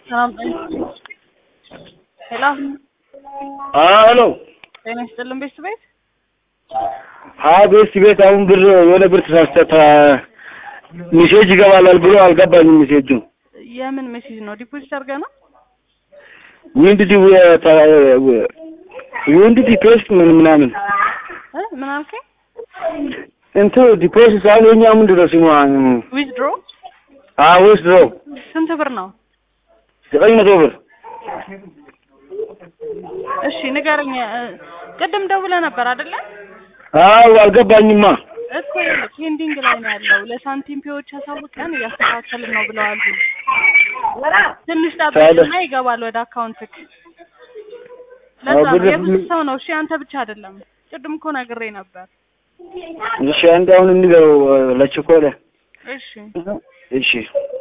Hello. Hello. ጤና ይስጥልን ቤት ቤት አሁን ብር የሆነ ብር ተሳስተታ ሜሴጅ ይገባላል ብሎ አልገባኝም ሜሴጁ የምን ሜሴጅ ነው ዲፖዚት አድርገህ ነው ዊንዲ ዲፖዚት ምናምን ምን አልከኝ እንት ዲፖዚት አለኛ ምንድነው ስሙ ዊዝድሮ ዊዝድሮ ስንት ብር ነው 900 ብር እሺ ንገረኝ ቅድም ደውለህ ነበር አይደለ አልገባኝማ እኮ ፔንዲንግ ላይ ነው ያለው ለሳንቲም ፒዎች አሳውቀን ያስተካክልን ነው ብለዋል ትንሽ ታጥቂና ይገባል ወደ አካውንትክ ለዛ የብዙ ሰው ነው እሺ አንተ ብቻ አይደለም ቅድም እኮ ነግሬ ነበር እሺ አንድ አሁን እንገው ለቸኮለ እሺ እሺ